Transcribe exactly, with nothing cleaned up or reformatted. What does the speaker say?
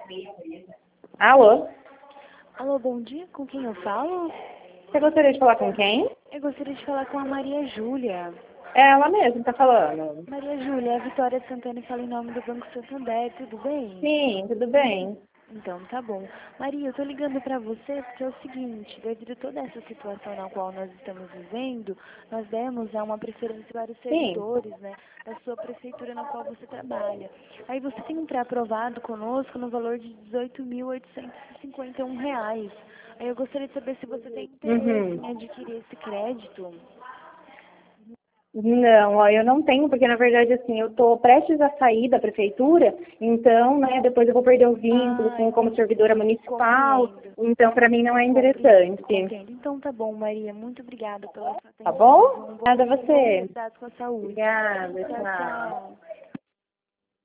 Alô? Alô, bom dia, com quem eu falo? Você gostaria de falar com quem? Eu gostaria de falar com a Maria Júlia. É ela mesma, tá falando. Maria Júlia, a Vitória Santana fala em nome do Banco Santander, tudo bem? Sim, tudo bem. Então, tá bom. Maria, eu tô ligando pra você porque é o seguinte, devido a toda essa situação na qual nós estamos vivendo, nós demos né, uma preferência para os Sim. servidores, né, da sua prefeitura na qual você trabalha. Aí você tem um pré-aprovado conosco no valor de dezoito mil oitocentos e cinquenta e um reais. Aí eu gostaria de saber se você tem interesse Uhum. em adquirir esse crédito. Não, ó, eu não tenho, porque na verdade, assim, eu tô prestes a sair da prefeitura, então, né, depois eu vou perder o vínculo Ah, com, como entendi. servidora municipal, Compreendo. então para mim não é Compreendo, interessante. compreendo. Então tá bom, Maria. Muito obrigada pela sua Tá atenção. bom? Um bom Nada a dia e bom você. cuidado com a saúde. Obrigada, Tchau, tchau. tchau.